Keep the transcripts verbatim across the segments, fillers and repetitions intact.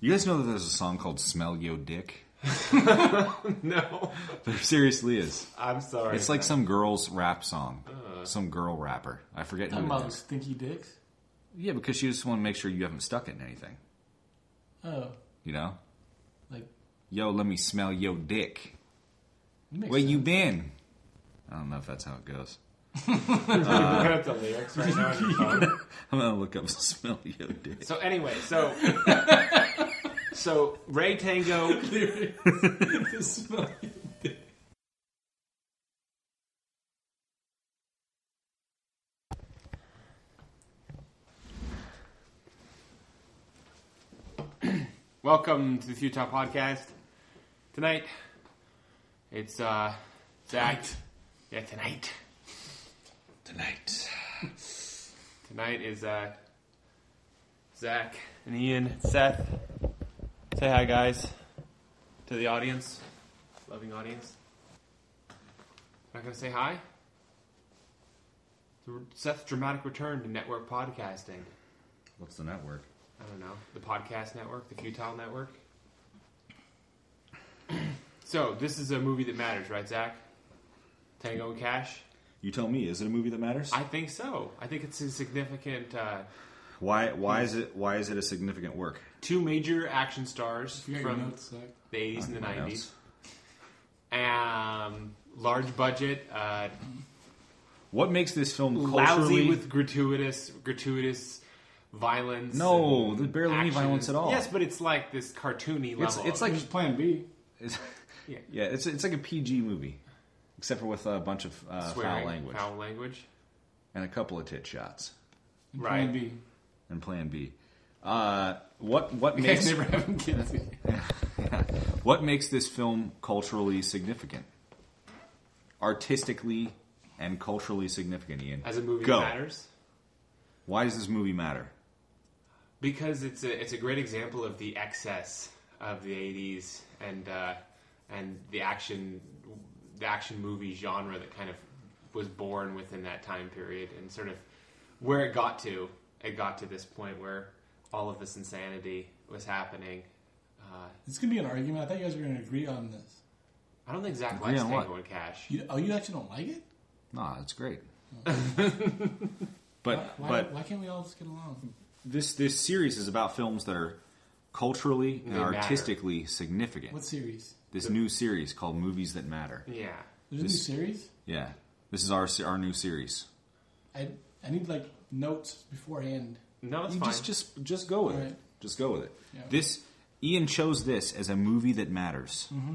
You guys know that there's a song called "Smell Yo Dick"? No. There seriously is. I'm sorry. It's like some girl's rap song. Uh, some girl rapper. I forget who it is. Stinky dicks? Yeah, because she just want to make sure you haven't stuck it in anything. Oh. You know? Like, yo, let me smell yo dick. Where sense. you been? I don't know if that's how it goes. uh, looking up the lyrics right now on your phone. I'm going to look up smell yo dick. So anyway, so... so, Ray Tango... Smell yo dick. Welcome to the Futile Podcast. Tonight, it's uh, Zach. Tonight. Yeah, tonight. Tonight. Tonight is uh, Zach and Ian, Seth. Say hi, guys, to the audience, loving audience. Not gonna say hi. Seth's dramatic return to network podcasting. What's the network? I don't know. The podcast network, the Futile network. So, this is a movie that matters, right, Zach? Tango and Cash? You tell me. Is it a movie that matters? I think so. I think it's a significant... Uh, why Why is it Why is it a significant work? Two major action stars from notes, the eighties and the My nineties. Um, large budget. Uh, what makes this film lousy culturally... with gratuitous gratuitous violence. No, there's barely any action. violence at all. Yes, but it's like this cartoony It's, level. it's like... There's Plan B. It's, Yeah. yeah, it's it's like a P G movie. Except for with a bunch of uh, swearing, foul language. Foul language. And a couple of tit shots. And Right. Plan B. And Plan B. Uh, what what You makes guys never having kids. what makes this film culturally significant? Artistically and culturally significant, Ian. As a movie Go. that matters. Why does this movie matter? Because it's a it's a great example of the excess of the eighties and uh, and the action the action movie genre that kind of was born within that time period, and sort of where it got to. It got to this point where all of this insanity was happening. Uh, This could be an argument. I thought you guys were going to agree on this. I don't think Zach Agree likes on what? Tango and Cash. You, oh, you actually don't like it? Nah, it's great. but Why, why, but why can't we all just get along? this this series is about films that are culturally and They matter. artistically significant. What series? This new series called Movies That Matter. Yeah. There's This- a new series? Yeah, this is our se- our new series. I I need, like, notes beforehand. No, it's You fine. just just just go with All it. right. Just go with it. Yeah. This Ian chose this as a movie that matters. Mm-hmm.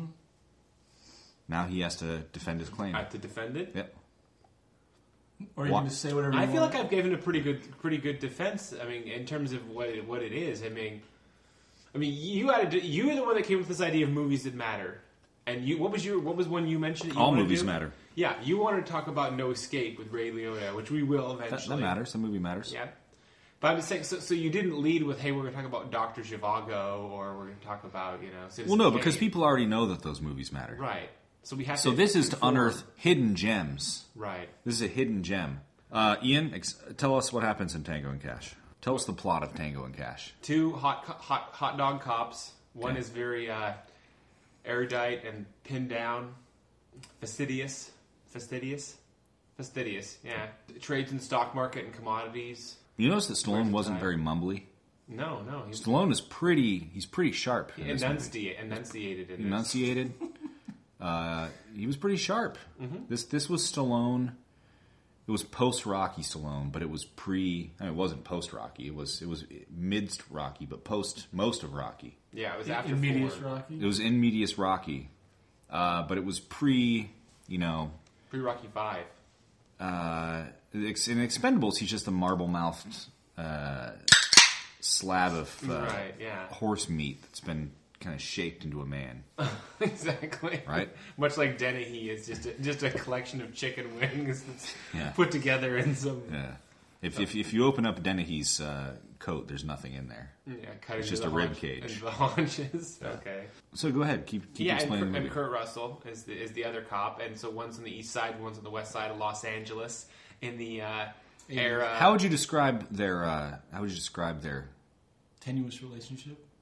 Now he has to defend his claim. I have to defend it. Yep. Or you What? can just say whatever you I want. feel like I've given a pretty good, pretty good defense. I mean, in terms of what it, what it is. I mean, I mean, you had to, you were the one that came with this idea of movies that matter. And you, what was your, what was one you mentioned? That you All wanted to movies do? matter. Yeah, you wanted to talk about No Escape with Ray Liotta, which we will That, eventually. that matters. The movie matters. Yeah, but I'm just saying. So, so you didn't lead with, "Hey, we're going to talk about Doctor Zhivago," or we're going to talk about, you know. Citizen Well, no, because Kane. people already know that those movies matter. Right. So we have. So to this is to inform. unearth hidden gems. Right. This is a hidden gem. Uh, Ian, ex- tell us what happens in Tango and Cash. Tell us the plot of Tango and Cash. Two hot co- hot hot dog cops. One Okay. is very uh, erudite and pinned down, fastidious, fastidious, fastidious. Yeah, trades in stock market and commodities. You notice that Stallone Where's the wasn't time? very mumbly. No, no, he's Stallone is pretty. He's pretty sharp. In this movie. enunciated, enunciated in this. Enunciated. uh, he was pretty sharp. Mm-hmm. This this was Stallone. It was post Rocky Stallone, but it was pre. I mean, it wasn't post Rocky. It was it was mid Rocky, but post most of Rocky. Yeah, it was In- after in medias four. Rocky. It was in medias Rocky, uh, but it was pre. You know, Pre Rocky Five. uh, in Expendables, he's just a marble mouthed uh, slab of uh, Right. Yeah. horse meat that's been kind of shaped into a man. Exactly. Right. Much like Dennehy is just a, just a collection of chicken wings that's Yeah. put together in some. Yeah. If if, if you open up Dennehy's uh, coat, there's nothing in there. Yeah, cut It's into just the a rib haunch- cage. into the haunches. Okay. So go ahead, keep keep Yeah, and, explaining. Kurt, the and movie. Kurt Russell is the, is the other cop, and so one's on the east side, one's on the west side of Los Angeles in the uh, era. How would you describe their? Uh, how would you describe their? Tenuous relationship.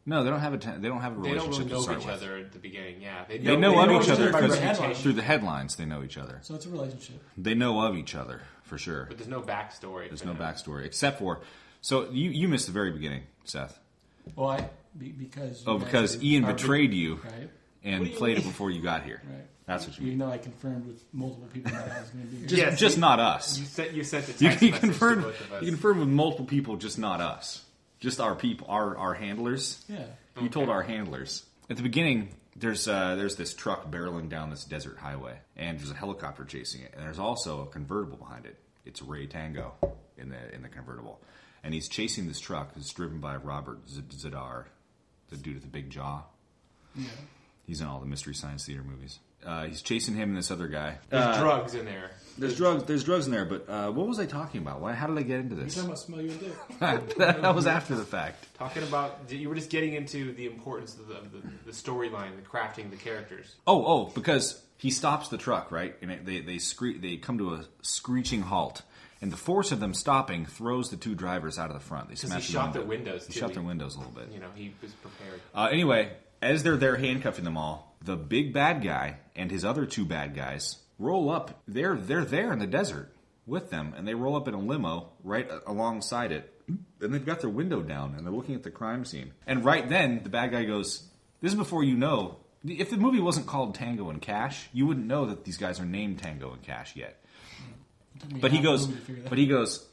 No, they don't have a ta- they don't have a They don't relationship really know to start each with. other at the beginning. Yeah, They know, They of know each each other other by because the headlines. through the headlines they know each other. So it's a relationship. They know of each other for sure. but there's no backstory. There's for no them. backstory except for. So you you missed the very beginning, Seth. Well, I be, because you Oh, guys because are- Ian are betrayed big- you right? and What do you played it mean? before you got here. Right. That's what you Even mean. though I confirmed with multiple people that I was going to be here. Just, Yes, just you- not us. You sent you sent a You, text you message confirmed. to both of us. You confirmed with multiple people, just not us. Just our people, our our handlers. Yeah. You told our handlers at the beginning. There's uh, there's this truck barreling down this desert highway, and there's a helicopter chasing it, and there's also a convertible behind it. It's Ray Tango in the in the convertible, and he's chasing this truck. It's driven by Robert Z- Zadar, the dude with the big jaw. Yeah. He's in all the Mystery Science Theater movies. Uh, he's chasing him and this other guy. There's Uh, drugs in there. There's drugs. There's drugs in there. But uh, what was I talking about? Why? How did I get into You're this? talking about smell your dick. That was after the fact. Talking about you were just getting into the importance of the, of the, the storyline, the crafting, the characters. Oh, oh, because he stops the truck, right? And it, they they scree- they come to a screeching halt, and the force of them stopping throws the two drivers out of the front. They Because smash he the shot window. their windows. He too. shot their windows a little bit. You know, he was prepared. Uh, anyway, as they're there handcuffing them all, the big bad guy and his other two bad guys roll up. They're they're there in the desert with them, and they roll up in a limo right a- alongside it. And they've got their window down, and they're looking at the crime scene. And right then, the bad guy goes, "This is before you know." If the movie wasn't called Tango and Cash, you wouldn't know that these guys are named Tango and Cash yet. It took me But he half a goes, movie to figure that but he goes,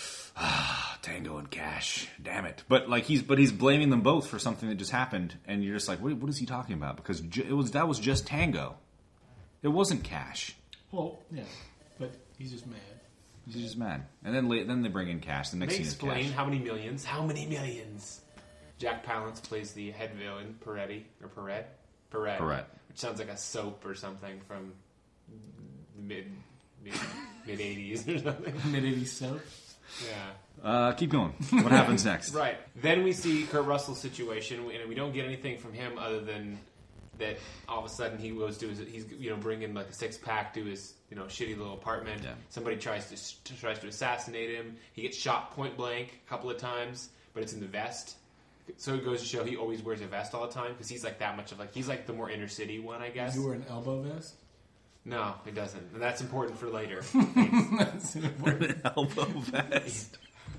ah, Tango and Cash, damn it! But like he's, but he's blaming them both for something that just happened, and you're just like, what, what is he talking about? Because ju- it was that was just Tango, it wasn't Cash. Well, yeah, but he's just mad. He's just mad, and then la- then they bring in Cash. The next They scene is explain Cash. how many millions. How many millions? Jack Palance plays the head villain, Peretti or Perret, Perret, Perret. which sounds like a soap or something from the mid mid mid eighties or something. Mid eighties soap. Yeah. Uh, keep going. What happens next? Right. Then we see Kurt Russell's situation, and we don't get anything from him other than that all of a sudden he goes to his, he's you know bringing like a six pack to his you know shitty little apartment. Yeah. Somebody tries to tries to assassinate him. He gets shot point blank a couple of times, but it's in the vest. So it goes to show he always wears a vest all the time because he's like that much of like he's like the more inner city one, I guess. Does he wear an elbow vest? No, he doesn't, and that's important for later. That's important. Elbow vest.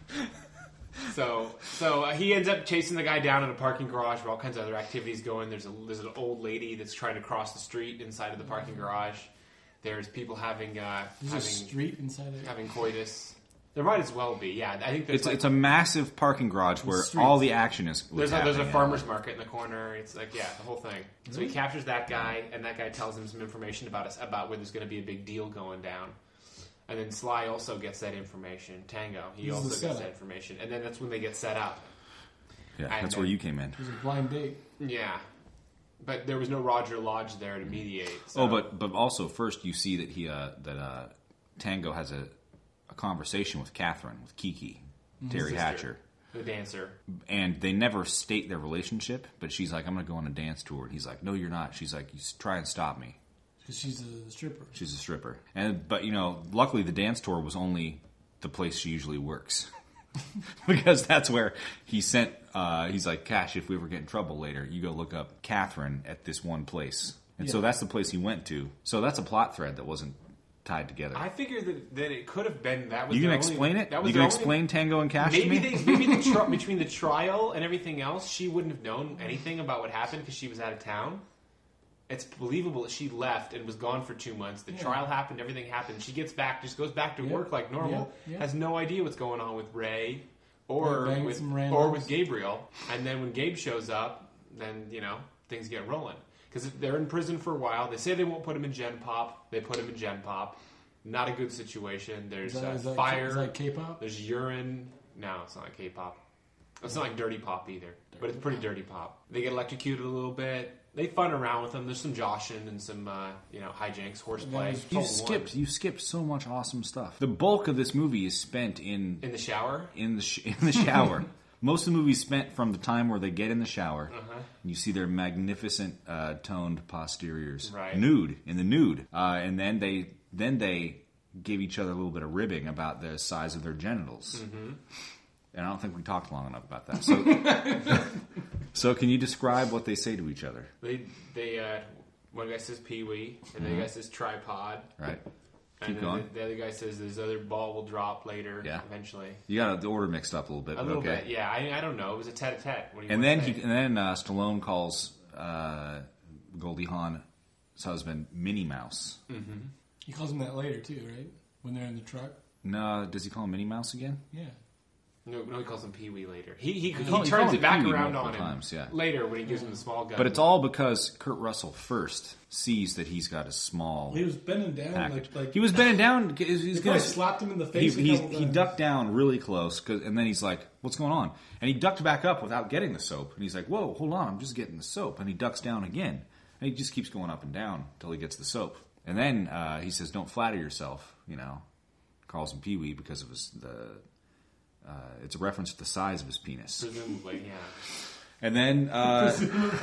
So, so uh, he ends up chasing the guy down in a parking garage where all kinds of other activities going. There's a there's an old lady that's trying to cross the street inside of the parking garage. There's people having uh, There's a having street inside it. having coitus. There might as well be. Yeah, I think there's It's like, it's a massive parking garage where streets. all the action is. there's a, happening. there's a farmer's market in the corner. It's like yeah, the whole thing. So he captures that guy, and that guy tells him some information about us about where there's going to be a big deal going down. And then Sly also gets that information. Tango, he He's the also gets setup. that information, and then that's when they get set up. Yeah, and that's then- where you came in. There's a blind date. Yeah, but there was no Roger Lodge there to mediate. So. Oh, but but also first you see that he uh, that uh, Tango has a, a conversation with Catherine, with Kiki, Terry Sister, Hatcher, the dancer. and they never state their relationship. But she's like, "I'm going to go on a dance tour," and he's like, "No, you're not." She's like, "You s- try and stop me." Because she's a stripper. She's a stripper, and but you know, luckily the dance tour was only the place she usually works. Because that's where he sent. Uh, he's like, Cash, if we ever get in trouble later, you go look up Catherine at this one place, and so Yeah. that's the place he went to. So that's a plot thread that wasn't tied together. I figured that, that it could have been that was. you can their only- explain it. That was You can their only- explain Tango and Cash Maybe to me. they, maybe the tri- between the trial and everything else, she wouldn't have known anything about what happened because she was out of town. It's believable that she left and was gone for two months. The Yeah. trial happened, everything happened. She gets back, just goes back to Yeah. work like normal. Yeah. Yeah. Has no idea what's going on with Ray or Yeah, banging with some randoms. or with Gabriel. And then when Gabe shows up, then you know things get rolling because they're in prison for a while. They say they won't put him in Gen Pop. They put him in Gen Pop. Not a good situation. There's Is that, uh, is that, fire. Is that K-pop? There's urine. No, it's not like K-pop. It's not like dirty pop either, but it's pretty dirty pop. They get electrocuted a little bit. They fun around with them. There's some joshing and some, uh, you know, hijinks, horseplay. That was- You Total skipped. one. You skipped so much awesome stuff. The bulk of this movie is spent in In the shower. in the sh- in the shower. Most of the movie is spent from the time where they get in the shower. Uh-huh. And you see their magnificent uh, toned posteriors, Right. nude in the nude, uh, and then they then they give each other a little bit of ribbing about the size of their genitals. Mm-hmm. And I don't think we talked long enough about that. So So can you describe what they say to each other? They they uh, one guy says Pee Wee, and the other guy says tripod. Right. And Keep then going. The, the other guy says this other ball will drop later. Yeah. Eventually. You got the order mixed up a little bit. A but little okay. bit. Yeah. I I don't know. It was a tete-a-tete. What do you And want then to he say? and then uh, Stallone calls uh, Goldie Hawn's husband Minnie Mouse. He calls him that later too, right? When they're in the truck. No, does he call him Minnie Mouse again? Yeah. No, no, he calls him Pee Wee later. He he, he, call- he turns called it him back Pee Wee around multiple on him times, yeah. later when he gives him the small gun. But it's all because Kurt Russell first sees that he's got a small He was bending down package. like like he was bending down. He's, They he's probably gonna slapped him in the he, face. a he's, couple he times. ducked down really close, 'cause- and then he's like, "What's going on?" And he ducked back up without getting the soap. And he's like, "Whoa, hold on, I'm just getting the soap." And he ducks down again, and he just keeps going up and down until he gets the soap. And then uh, he says, "Don't flatter yourself," you know. Calls him Pee Wee because of his the. Uh, it's a reference to the size of his penis. presumably, yeah. And then, uh,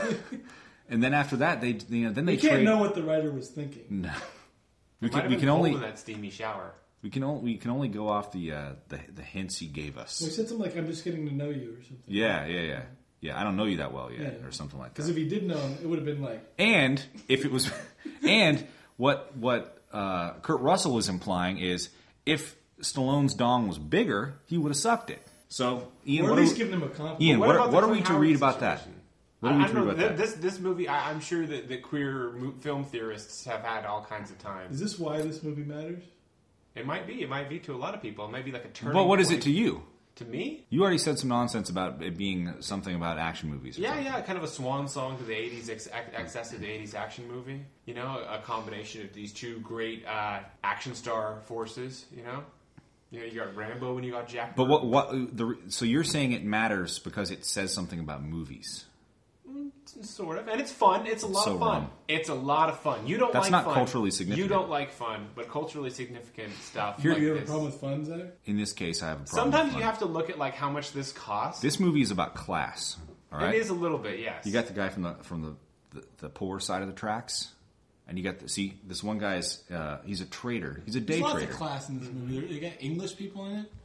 and then after that, they you know then they You can't trade. know what the writer was thinking. No. We Might can, have we been can cold only in that steamy shower. we can only we can only go off the uh, the the hints he gave us. So he said something like, "I'm just getting to know you" or something. Yeah, yeah, yeah, yeah. I don't know you that well yet, Yeah. or something like Because that. if he did know him, it would have been like, And if it was, and what what uh, Kurt Russell was implying is if Stallone's dong was bigger, he would have sucked it. So Ian, or at what least are, giving him a compliment. Ian, what, about are, the what are we Clint to Howard read about that? situation? What are I, we I to don't read know. about Th- that? This this movie, I, I'm sure that, that queer mo- film theorists have had all kinds of Is times. this why this movie matters? It might be. It might be to a lot of people. It might be like a turning. But what is it point. to you? To me? You already said some nonsense about it being something about action movies. Or Yeah, something. yeah, kind of a swan song to the eighties, ex- ex- excess of the eighties action movie. You know, a combination of these two great uh, action star forces. You know, you know, you got Rambo and you got Jack. But Burton. what what the so you're saying it matters because it says something about movies. Sort of, and it's fun. It's a lot So of fun. wrong. It's a lot of fun. You don't That's like not fun. culturally significant. You don't like fun, but culturally significant stuff. Here- like Do you have a this. problem with fun, Zach? In this case, I have a problem. Sometimes with you fun. have to look at like how much this costs. This movie is about class. All right, It is a little bit, yes. you got the guy from the from the, the, the poor side of the tracks, and you got the see this one guy's uh, he's a trader. He's a day There's lots trader. of class in this movie. They got English people in it.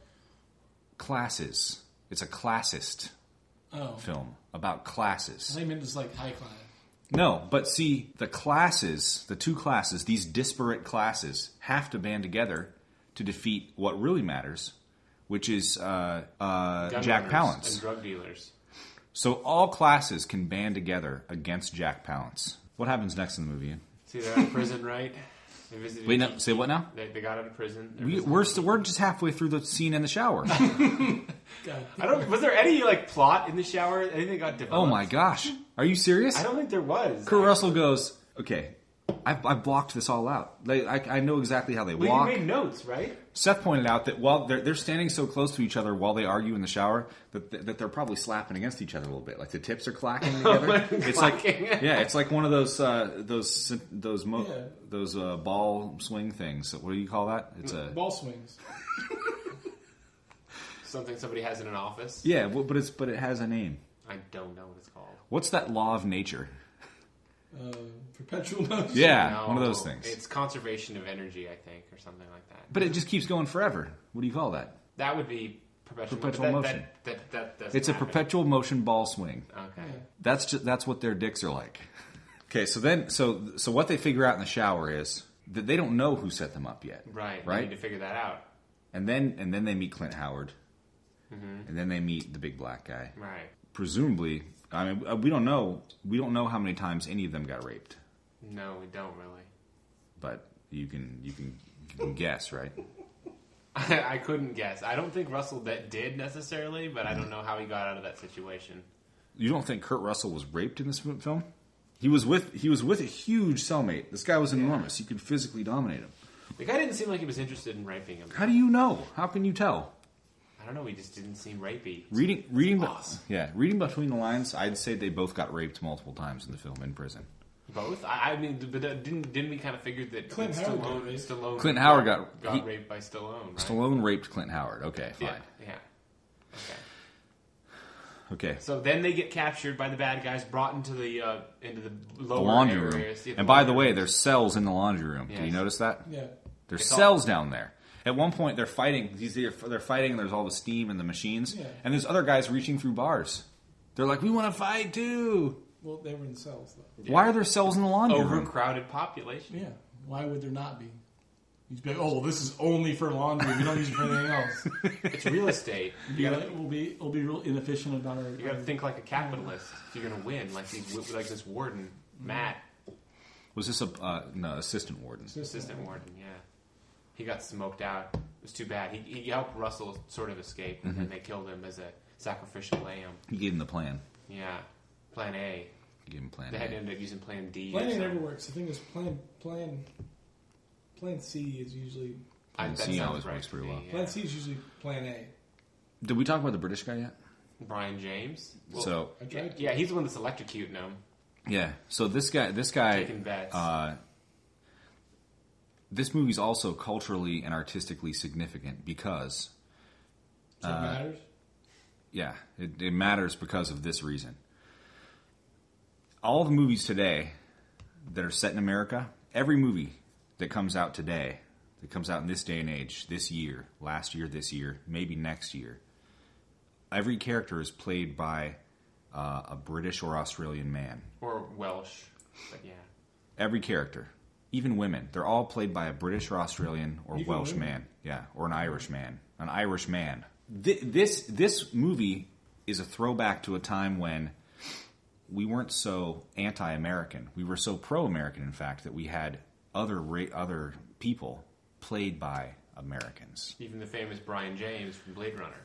Classes. It's a classist Oh, film about I classes. thought you meant just like high class. No, but see, the classes, the two classes, these disparate classes, have to band together to defeat what really matters, which is uh, uh, Gun Jack runners Palance. and drug dealers. So all classes can band together against Jack Palance. What happens next in the movie? Ian? See, they're in prison, right? They visited Wait, no, say what now? They, they got out of prison. They're We, visiting- we're st- we're just halfway through the scene in the shower. God. I don't. Was there any like plot in the shower? Anything got developed? Oh my gosh, are you serious? I don't think there was. Kurt Russell goes, okay, I've, I've blocked this all out. Like, I, I know exactly how they Well, walk. you made notes, right? Seth pointed out that while they're, they're standing so close to each other while they argue in the shower, that, that they're probably slapping against each other a little bit. Like the tips are clacking together. It's like, Clacking. yeah, it's like one of those uh, those those mo- Yeah. those uh, ball swing things. What do you call that? It's a Ball swings. Something somebody has in an office. yeah, well, but it's but it has a name. I don't know what it's called. What's that law of nature? Uh, perpetual motion. Yeah, No, one of those things. It's conservation of energy, I think, or something like that. But it just keeps going forever. What do you call that? That would be perpetual, Perpetual that, motion. That, that, that doesn't It's a happen. perpetual motion ball swing. Okay. That's just, that's what their dicks are like. Okay, so then so so what they figure out in the shower is that they don't know who set them up yet. Right. Right? You need to figure that out. And then and then they meet Clint Howard. And then they meet the big black guy. Right. Presumably, I mean we don't know we don't know how many times any of them got raped, No, we don't really. but you can you can you can guess, right? I couldn't guess. I don't think Russell that did necessarily, but I don't know how he got out of that situation. You don't think Kurt Russell was raped in this film? He was with he was with a huge cellmate. This guy was enormous. You could physically dominate him. The guy didn't seem like he was interested in raping him. How do you know? How can you tell? I don't know. He just didn't seem rapey. Reading, reading, be- Awesome. yeah, reading between the lines, I'd say they both got raped multiple times in the film in prison. Both. I, I mean, but uh, didn't didn't we kind of figure that Clint that Howard Stallone, got raped. Stallone Clint Howard got- got he- raped by Stallone. Right? Stallone raped Clint Howard. Okay, fine. Yeah. Yeah. Okay. Okay. So then they get captured by the bad guys, brought into the uh, into the lower The laundry areas. room. Yeah, And by the laundry way, rooms. there's cells in the laundry room. Did you Yes. notice that? Yeah. There's It's all- cells down there. At one point, they're fighting. These they're they're fighting, and there's all the steam and the machines. Yeah. And there's other guys reaching through bars. They're like, we want to fight too. Well, they were in cells, though. Yeah. Why are there cells in the laundry room? Overcrowded population. Yeah. Why would there not be? You'd be like, oh, well, this is only for laundry. We don't use it for anything else. It's real estate. You You know, gotta, it will be it'll be real inefficient about our. you gotta think like a capitalist if you're gonna win. Like these, like this warden, Matt, Was this a uh, no assistant warden? assistant warden. Yeah, he got smoked out. It was too bad. He, he helped Russell sort of escape, and then they killed him as a sacrificial lamb. He gave him the plan. Yeah, Plan A. He gave him plan. They had to A. end up using Plan D. or Plan A something. never works. The thing is, plan plan plan C is usually I, Plan that C sounds always right works to pretty me, well. yeah. plan C is usually plan A. Did we talk about the British guy yet? Brian James. Well, So I yeah, tried to. yeah, he's the one that's electrocuting him. yeah, so this guy, this guy, Taking bets. uh, this movie's also culturally and artistically significant because, So it matters. yeah, it, it matters because of this reason. All the movies today that are set in America, every movie that comes out today, that comes out in this day and age, this year, last year, this year, maybe next year, every character is played by uh, a British or Australian man. Or Welsh. But yeah. Every character, even women, they're all played by a British or Australian or Even Welsh women? man, yeah, or an Irish man, an Irish man. Th- this this movie is a throwback to a time when we weren't so anti-American. We were so pro-American, in fact, that we had other ra- other people played by Americans. Even the famous Brian James from Blade Runner.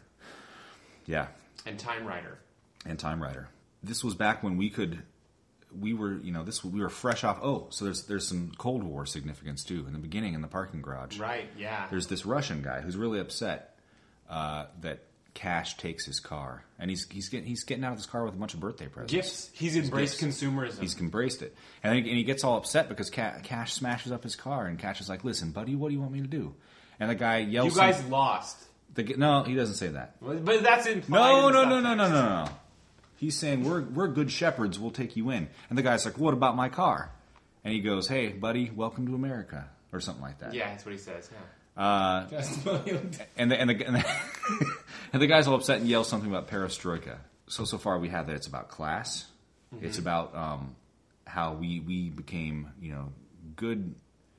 Yeah, And Time Rider. and Time Rider. This was back when we could, we were, you know, this we were fresh off. Oh, so there's there's some Cold War significance too. In the beginning, in the parking garage, Right, yeah. there's this Russian guy who's really upset uh, that Cash takes his car, and he's he's getting he's getting out of his car with a bunch of birthday presents. Gifts. He's embraced Gifts. consumerism. He's embraced it, and, he, and he gets all upset because Ca- Cash smashes up his car, and Cash is like, "Listen, buddy, what do you want me to do?" And the guy yells, you guys some- lost. the, no, he doesn't say that. But that's implied. No, in the no, no, no, no, subtext. no, no. He's saying we're we're good shepherds. We'll take you in. And the guy's like, "What about my car?" And he goes, "Hey, buddy, welcome to America," or something like that. Yeah, that's what he says. Yeah. Uh, Testimonial. and the and the and the, and the guy's all upset and yells something about perestroika. So so far we have that it's about class. Mm-hmm. It's about um, how we we became you know good.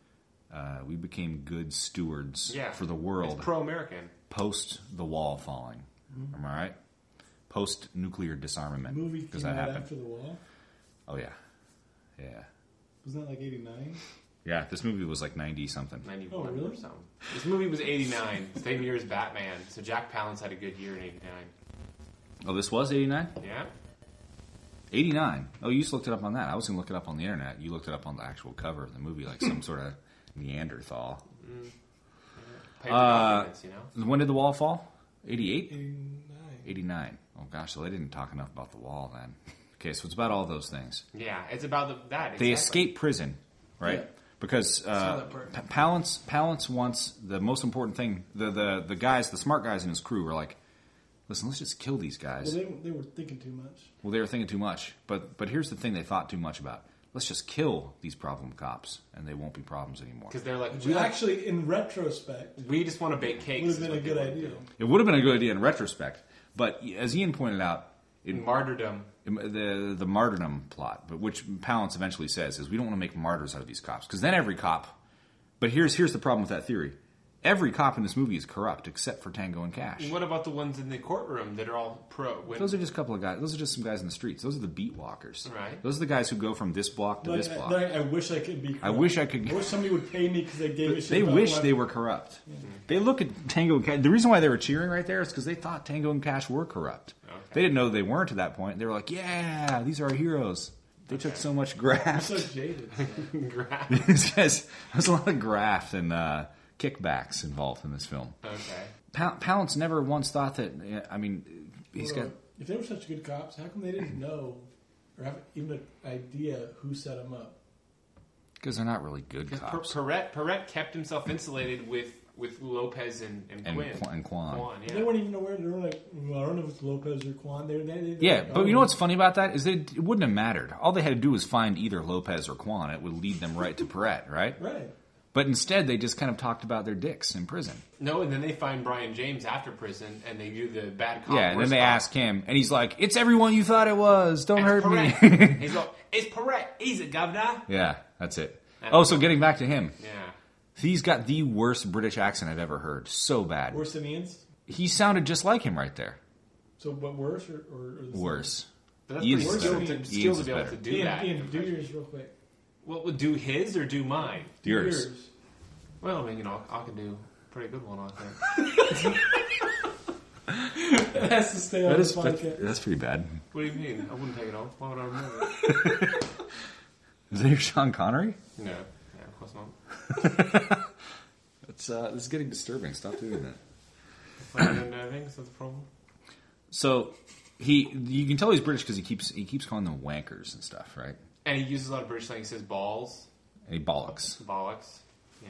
Uh, we became good stewards Yeah. for the world It's pro-American. post the wall falling. Am I right? Post nuclear disarmament. Movie Does came that out happen? after the wall. Oh yeah, yeah, Wasn't that like eighty-nine? yeah. This movie was like ninety something. ninety-one Oh, really? or something. This movie was eighty-nine. Same year as Batman. So Jack Palance had a good year in eighty-nine. Oh, this was eighty-nine. Yeah? eighty-nine. Oh, you just looked it up on that. I was gonna look it up on the internet. You looked it up on the actual cover of the movie, like some sort of Neanderthal. Paper Uh, documents, you know? When did the wall fall? eighty-eight. eighty-nine. eighty-nine. Oh gosh, so they didn't talk enough about the wall then. Okay, so it's about all those things. Yeah, it's about the, that. They exactly. escape prison, right? Yeah. Because how uh, that works. P- Palance, Palance wants the most important thing. The, the the guys, the smart guys in his crew, are like, listen, let's just kill these guys. Well, they, they were thinking too much. Well, they were thinking too much. But but here's the thing: they thought too much about. Let's just kill these problem cops, and they won't be problems anymore. Because they're like, Which we, like, actually, in retrospect, we just want to bake cakes. would have is been a what they good wanna idea. do. It would have been a good idea in retrospect, but as Ian pointed out, it, Martyrdom. the the martyrdom plot, but which Palance eventually says is we don't want to make martyrs out of these cops because then every cop. But here's here's the problem with that theory: every cop in this movie is corrupt except for Tango and Cash. What about the ones in the courtroom that are all pro? When, Those are just a couple of guys. Those are just some guys in the streets. Those are the beat walkers. Right. Those are the guys who go from this block to Like, this I, block. like, I wish I could be. I corrupt. wish I could- I wish somebody would pay me because they gave a shit. They about wish what- they were corrupt. They look at Tango and Cash. The reason why they were cheering right there is because they thought Tango and Cash were corrupt. Okay. They didn't know they weren't at that point. They were like, "Yeah, these are our heroes." They took so much I'm graft. so jaded. Graph. These guys, there's a lot of graft and uh, kickbacks involved in this film. Okay. Pal- Palance never once thought that. I mean, he's got. If they were such good cops, how come they didn't know or have even an idea who set them up? Because they're not really good Because cops. Perret, Perret kept himself insulated with, with Lopez and, and, And Quinn. Qu- and Quan. Quan, yeah. They weren't even aware. They were like, well, I don't know if it's Lopez or Quan. They, they, they, Yeah, like, but oh, you know what's funny about that is they, it wouldn't have mattered. All they had to do was find either Lopez or Quan. It would lead them right to Perret, right? Right. But instead, they just kind of talked about their dicks in prison. No, and then they find Brian James after prison, and they do the bad cop. Yeah, and then worse they cop. ask him, and he's like, "It's everyone you thought it was. Don't It's hurt Perret. me." He's like, "It's Perret. He's a governor." Yeah, that's it. That's Oh, so cool. getting back to him. Yeah. He's got the worst British accent I've ever heard. So bad. Worse than Ian's? He sounded just like him right there. So, what, worse or, or, or the same? Worse. But that's Ian's pretty is skill better. to, Ian's skill to is be able better. to do Ian, that. Ian, do yours real quick. What would do his or do mine? Yours. Well, I mean, you know, I can do a pretty good one, I think. That has to stay on That the is, that's, podcast. that's pretty bad. What do you mean? I wouldn't take it off. Why would I remove it? Is that your Sean Connery? No. Yeah, of course not. It's, uh, this is getting disturbing. Stop doing that. I don't know things. That's the problem. So he, you can tell he's British because he keeps he keeps calling them wankers and stuff, right? And he uses a lot of British slang. He says balls, And he bollocks. bollocks. Yeah.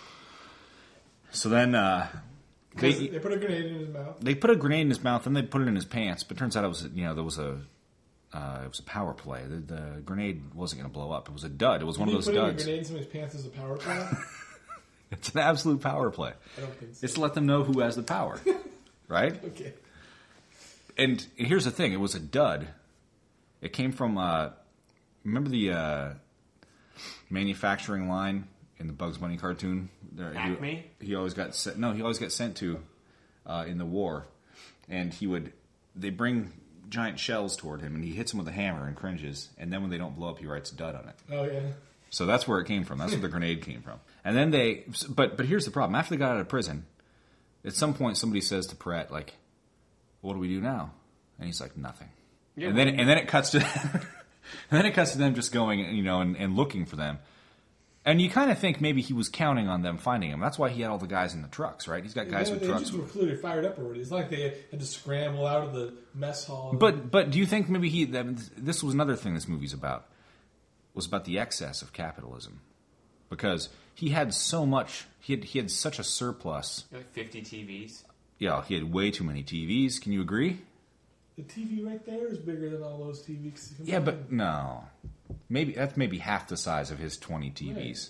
So then uh, Because they they put a grenade in his mouth. they put a grenade in his mouth, and they put it in his pants. But it turns out it was you know there was a uh, it was a power play. The, the grenade wasn't going to blow up. It was a dud. It was one Did of he those put duds. a grenade in somebody's pants as a power play? It's an absolute power play. I don't think so. It's to let them know who has the power, right? Okay. And here's the thing: it was a dud. It came from uh, remember the uh, manufacturing line in the Bugs Bunny cartoon? There, Acme? He, he always got sent. No, he always got sent to uh, in the war, and he would. They bring giant shells toward him, and he hits them with a hammer and cringes. And then when they don't blow up, he writes "dud" on it. Oh, yeah. So that's where it came from. That's where the grenade came from. And then they, but but here's the problem. After they got out of prison, at some point somebody says to Perret, like, "What do we do now?" And he's like, "Nothing." Yeah, and then well- and then it cuts to, and then it cuts to them just going, you know, and, and looking for them. And you kind of think maybe he was counting on them finding him. That's why he had all the guys in the trucks, right? He's got guys Yeah, with they trucks. just were clearly fired up already. It's not like they had to scramble out of the mess hall. But but do you think maybe he? That, this was another thing this movie's about. Was about the excess of capitalism, because he had so much. He had he had such a surplus. Like fifty T Vs. Yeah, he had way too many T Vs. Can you agree? The T V right there is bigger than all those T Vs. Yeah, but no. Maybe that's maybe half the size of his twenty T Vs. Right.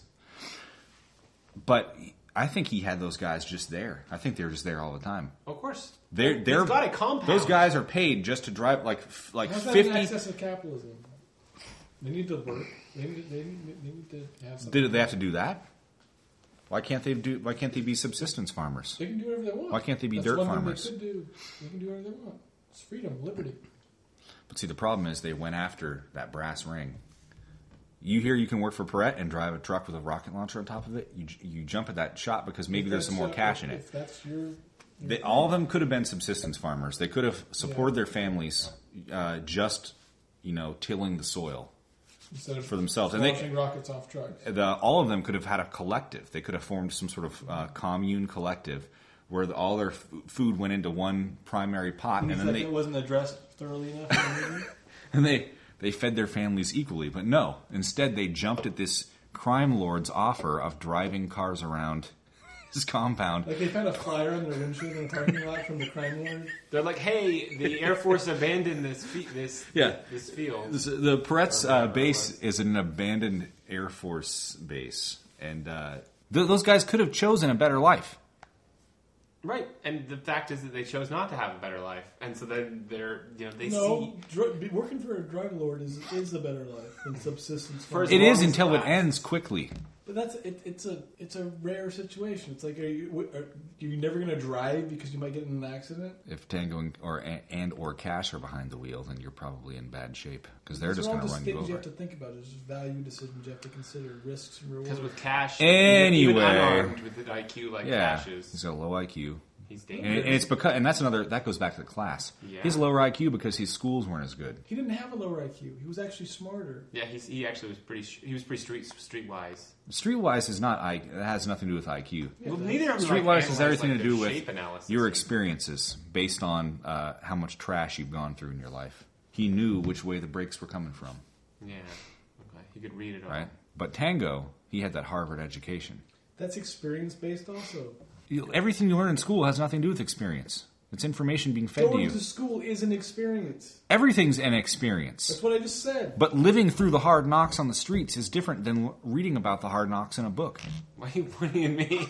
But I think he had those guys just there. I think they were just there all the time. Of course. They're He's they're got a compound. Those guys are paid just to drive like f- like How's that an fifty. excess of capitalism? They need to work. They need, they need, they need to have something. Did they have to do that? Why can't they do? Why can't they be subsistence farmers? They can do whatever they want. Why can't they be That's dirt one farmers? Thing they could do. They can do whatever they want. It's freedom, liberty. But see, the problem is they went after that brass ring. You hear you can work for Perret and drive a truck with a rocket launcher on top of it. You you jump at that shot because maybe If there's some that's, more uh, cash if, in it. If that's your, your They, thing. all of them could have been subsistence farmers. They could have supported Yeah. their families uh, just, you know, tilling the soil Instead of for themselves. And they, launching rockets off trucks. the, all of them could have had a collective. They could have formed some sort of uh, commune collective where the, all their f- food went into one primary pot, and It's then like they it wasn't addressed thoroughly enough. in the movie. and they they fed their families equally. But no, instead they jumped at this crime lord's offer of driving cars around his compound. Like they found a flyer on their windshield in the parking lot from the crime lord. They're like, hey, the Air Force abandoned this fe- this Yeah. this field. This- The Peretz Or uh, whatever it base was. is an abandoned Air Force base, and uh, th- those guys could have chosen a better life. Right, and the fact is that they chose not to have a better life, and so then they're you know they No, see dr- be- working for a drug lord is is a better life than subsistence. For as farming. It long is as until it lasts. ends quickly. But that's it, it's a it's a rare situation. It's like are you are you never going to drive because you might get in an accident? If Tango and or and or Cash are behind the wheel, then you're probably in bad shape because they're These just are all going to run you things you over. have to think about. There's just value decisions you have to consider, risks and rewards. because with Cash, Anyway. even unarmed with an I Q like Yeah, Cash he's is, got a low I Q, he's and, dangerous. and it's because and that's another that goes back to the class. Yeah. He has a lower I Q because his schools weren't as good. He didn't have a lower I Q. He was actually smarter. yeah, he's he actually was pretty he was pretty street streetwise. Streetwise is not I. It has nothing to do with I Q. Well, neither of them Streetwise like, has analyzed, everything like, to their do with shape analysis. your experiences based on uh, how much trash you've gone through in your life. He knew which way the brakes were coming from, Yeah, okay, he could read it all. right? But Tango, he had that Harvard education. That's experience based, also. You- Everything you learn in school has nothing to do with experience. It's information being fed to Going you. to school is an experience. Everything's an experience. That's what I just said. But living through the hard knocks on the streets is different than reading about the hard knocks in a book. Why are you pointing at me?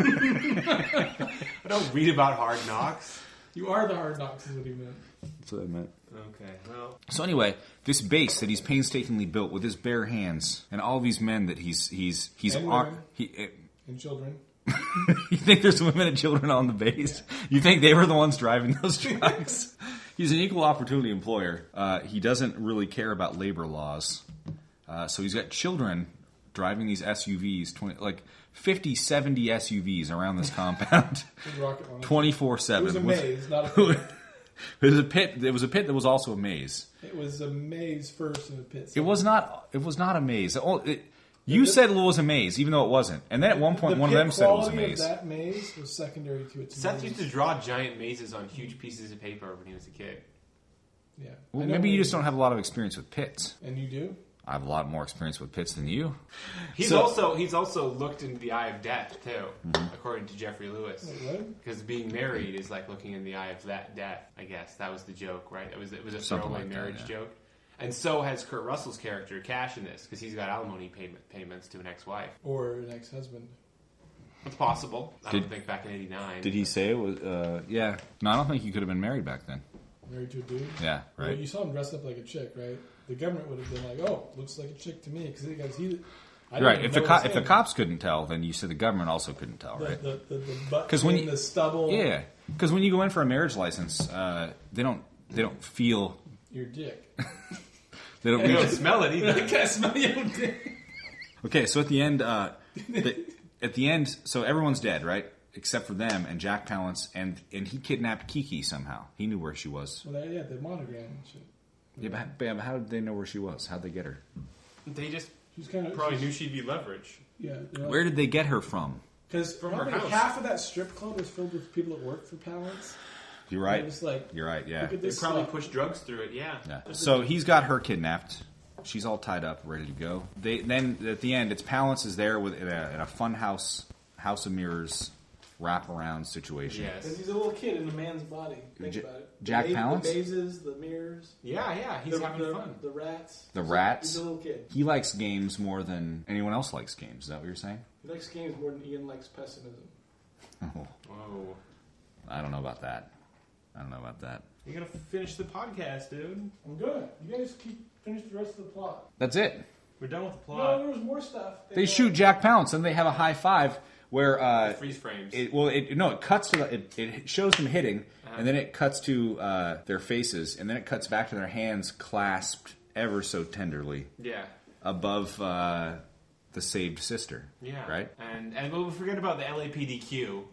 I don't read about hard knocks. You are the hard knocks, is what he meant. That's what I meant. Okay, well. So anyway, this base that he's painstakingly built with his bare hands, and all these men that he's he's he's And ar- women. he. Uh, And children. you think there's women and children on the base? You think they were the ones driving those trucks? He's an equal opportunity employer. Uh, he doesn't really care about labor laws. Uh, so he's got children driving these S U Vs, twenty, like fifty, seventy S U Vs around this compound, Rocket launcher. twenty-four It seven. was a maze, not a pit. It was a pit. It was a pit that was also a maze. It was a maze first and a pit. It was not. It was not a maze. Oh, it, you said it was a maze, even though it wasn't. And then at one point, the one of pit them said it was a quality maze. Of that maze was secondary to its Seth maze. used to draw giant mazes on huge pieces of paper when he was a kid. Yeah. Well, I know maybe you what just don't have a lot of experience with pits. And you do? I have a lot more experience with pits than you. He's So- also he's also looked into the eye of death too, according to Jeffrey Lewis. Wait, what? Because being married is like looking in the eye of that death. I guess that was the joke, right? It was it was a Something throwaway like that, marriage yeah. joke. And so has Kurt Russell's character Cash in this because he's got alimony payment, payments to an ex-wife. Or an ex-husband. It's possible. I Did- don't think back in eighty-nine. Did he say it was? Uh, yeah. No, I don't think you could have been married back then. Married to a dude? Yeah, Well, right. you saw him dressed up like a chick, right? The government would have been like, oh, looks like a chick to me. Because he, cause he I You're right. didn't If the know co- his if the name. cops couldn't tell, then you said the government also couldn't tell, The, right? the, the, the butt 'Cause when chin, you- the stubble, Yeah, because when you go in for a marriage license, uh, they don't they don't feel your dick. they don't. You reach- don't smell it either. I can't smell your own dick. Okay, so at the end, uh, the, at the end, so everyone's dead, right? Except for them and Jack Palance, and and he kidnapped Kiki somehow. He knew where she was. Well, that, yeah, the monogram and shit. Yeah, but, but how did they know where she was? How'd they get her? They just She's kind of probably knew she'd be leverage. Yeah. Where did they get her from? Because From her probably house. half of that strip club is filled with people that work for Palance. You're right. It's like, You're right. Yeah. look at They this probably stuff. pushed drugs through it. Yeah. Yeah. So he's got her kidnapped. She's all tied up, ready to go. They then at the end, it's Palance is there with in a, in a fun house, House of Mirrors, wraparound situation. Yes. Because he's a little kid in a man's body. Think J- about it. Jack the, ma- Palance? The mazes, the mirrors, Yeah, yeah. He's the, having the, fun. the rats. The He's rats? a little kid. He likes games more than anyone else likes games. Is that what you're saying? He likes games more than Ian likes pessimism. Oh, Whoa. I don't know about that. I don't know about that. You're gonna finish the podcast, dude. I'm good. You guys keep finish the rest of the plot. That's it. We're done with the No, plot. there was more stuff. They uh, shoot Jack Palance, and they have a high five where uh, Freeze frames. it well, it no, it cuts to the, it, it shows them hitting, and then it cuts to uh, their faces, and then it cuts back to their hands clasped ever so tenderly yeah. above uh, the saved sister. Yeah. Right. And and we'll forget about the L A P D Q.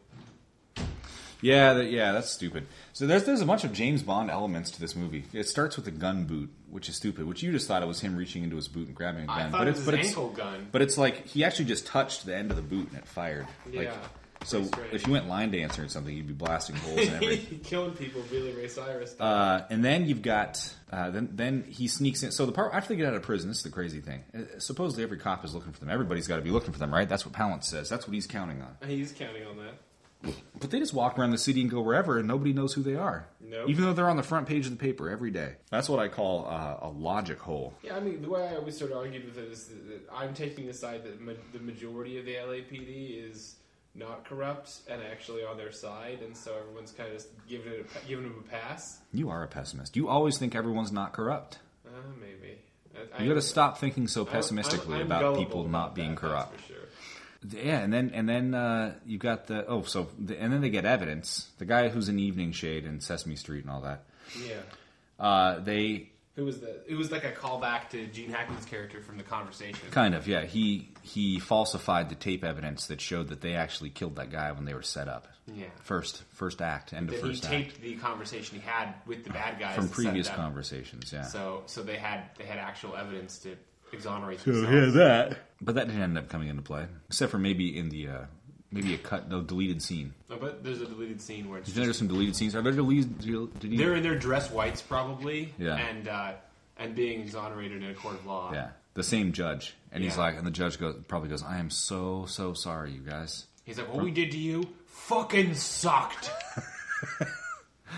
Yeah, that, yeah, that's stupid. So there's there's a bunch of James Bond elements to this movie. It starts with a gun boot, which is stupid. Which you just thought it was him reaching into his boot and grabbing a gun, I thought but it it's was but his it's ankle gun. but it's like he actually just touched the end of the boot and it fired. Like, Yeah. so Pretty strange. if you went line dancing or something, you'd be blasting holes in everything. Killing people, Billy Ray Cyrus. Style. Uh, and then you've got uh, then then he sneaks in. So the part after they get out of prison, this is the crazy thing. Uh, supposedly every cop is looking for them. Everybody's got to be looking for them, right? That's what Palance says. That's what he's counting on. He's counting on that. But they just walk around the city and go wherever, and nobody knows who they are. Nope. Even though they're on the front page of the paper every day. That's what I call uh, a logic hole. Yeah, I mean, the way I always sort of argued with it is that I'm taking the side that ma- the majority of the L A P D is not corrupt and actually on their side, and so everyone's kind of just giving it a, giving them a pass. You are a pessimist. You always think everyone's not corrupt. Uh, maybe. I, You got to stop thinking so I'm- pessimistically I'm- I'm about gullible people about not being that, that's corrupt. for sure. Yeah, and then and then uh, you've got the oh so the, and then they get evidence. The guy who's in Evening Shade and Sesame Street and all that. Yeah. Uh, they Who was the? It was like a callback to Gene Hackman's character from The Conversation. kind of yeah he he falsified the tape evidence that showed that they actually killed that guy when they were set up. Yeah. First first act end of That he first act taped the conversation he had with the bad guys from to set previous them. conversations. Yeah. So, so they had they had actual evidence to exonerate So themselves. yeah, that. But that didn't end up coming into play, except for maybe in the uh, maybe a cut, no deleted scene. No, but there's a deleted scene where it's You think there's just, some deleted scenes? Are there deleted? Did they're in their dress whites probably, Yeah. and uh, and being exonerated in a court of law. Yeah, the same judge, and he's Yeah. like, and the judge goes, probably goes, "I am so so sorry, you guys." He's like, "What we did to you fucking sucked."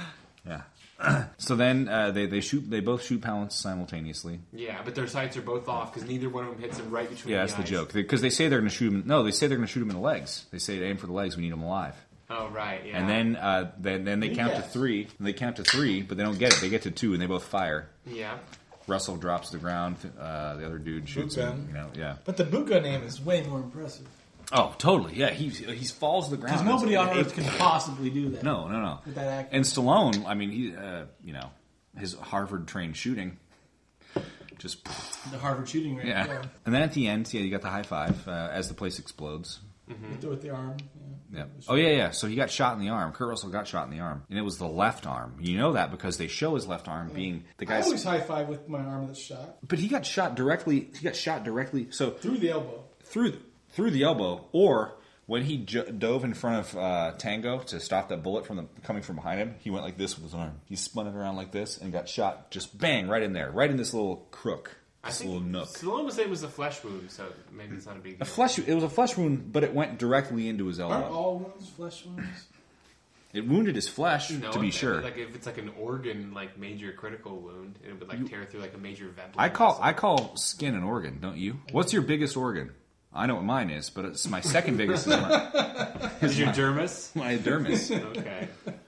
Yeah. So then uh, they they shoot. They both shoot Palance simultaneously. Yeah, but their sights are both off because neither one of them hits him right between Yeah, the that's the eyes. joke. Because they say they're going to shoot him. No, they say they're going to shoot him in the legs. They say aim for the legs. We need him alive. Oh, right, yeah. And then uh, then then they He count to gets. three. And they count to three, but they don't get it. They get to two, and they both fire. Yeah. Russell drops to the ground. Uh, the other dude shoots Boot him. gun. You know, yeah. But the boot gun aim is way more impressive. Oh, totally. Yeah, he he falls to the ground. Because nobody on It- Earth can possibly do that. No, no, no. With that accuracy. And Stallone, I mean, he, uh, you know, his Harvard-trained shooting, just The Harvard shooting range. yeah. And then at the end, yeah, you got the high five uh, as the place explodes. With, the, with the arm. Yeah. Yeah. Oh yeah, yeah. So he got shot in the arm. Kurt Russell got shot in the arm, and it was the left arm. You know that because they show his left arm being the I guy's. always high five with my arm that's shot But he got shot directly. He got shot directly. So through the elbow. through the, through the elbow, or when he jo- dove in front of uh, Tango to stop that bullet from the, coming from behind him, he went like this with his arm. He spun it around like this and got shot. Just bang right in there, right in this little crook, I this think little nook. Stallone was saying it was a flesh wound, so maybe it's not a big A deal. flesh. It was a flesh wound, but it went directly into his Aren't elbow. all wounds flesh wounds? It wounded his flesh, No, to be if- sure. Like if it's like an organ, like major critical wound, it would like tear through like a major vent. I call I call skin an organ, don't you? What's your biggest organ? I know what mine is, but it's my second biggest is my, Is your dermis? my dermis. Okay.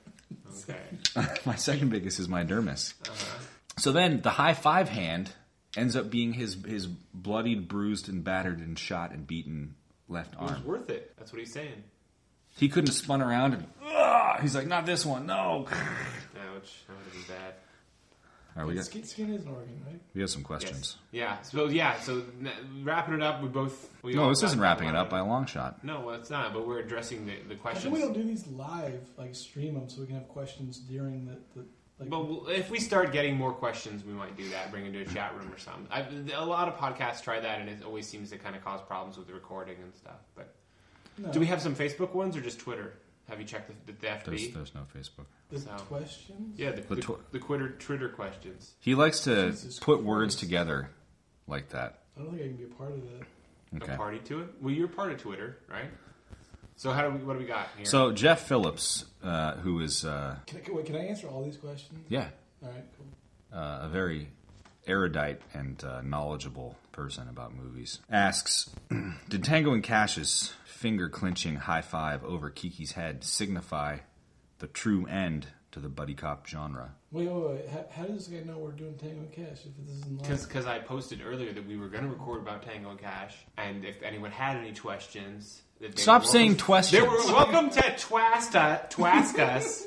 Okay. My second biggest is my dermis. Uh-huh. So then the high five hand ends up being his his bloodied, bruised, and battered, and shot and beaten left It was arm. worth it. That's what he's saying. He couldn't have spun around and "Ugh!" He's like, not this one, no. Ouch. That would have been bad. All right, we got Skin, skin is an organ, right? we got some questions. Yeah. So yeah. So n- wrapping it up, we both. We No, all this got isn't that wrapping it line. up by a long shot. No, well, it's not. But we're addressing the, the How questions. come we don't do these live, like stream them, so we can have questions during the, the like? But we'll- if we start getting more questions, we might do that. Bring it to a chat room or something. I, a lot of podcasts try that, and it always seems to kind of cause problems with the recording and stuff. But no, do we have some Facebook ones or just Twitter? Have you checked the, the F B? There's, there's no Facebook. the so- questions? Yeah, the, The the, tw- the Twitter Twitter questions. He likes to Jesus put Christ. words together like that. I don't think I can be a part of that. Okay. A party to it. Well, you're part of Twitter, right? So how do we? What do we got here? So Jeff Phillips, uh, who is uh, Can I, wait, can I answer all these questions? yeah, All right, cool. uh, a very erudite and uh, knowledgeable person about movies, asks, did Tango and Cash's finger-clinching high five over Kiki's head signify the true end to the buddy cop genre? Wait, wait, wait. How, how does this guy know we're doing Tango and Cash if this isn't live? Because I posted earlier that we were going to record about Tango and Cash, and if anyone had any questions, that they Stop were saying welcome- questions. They were welcome to twasta, twask us,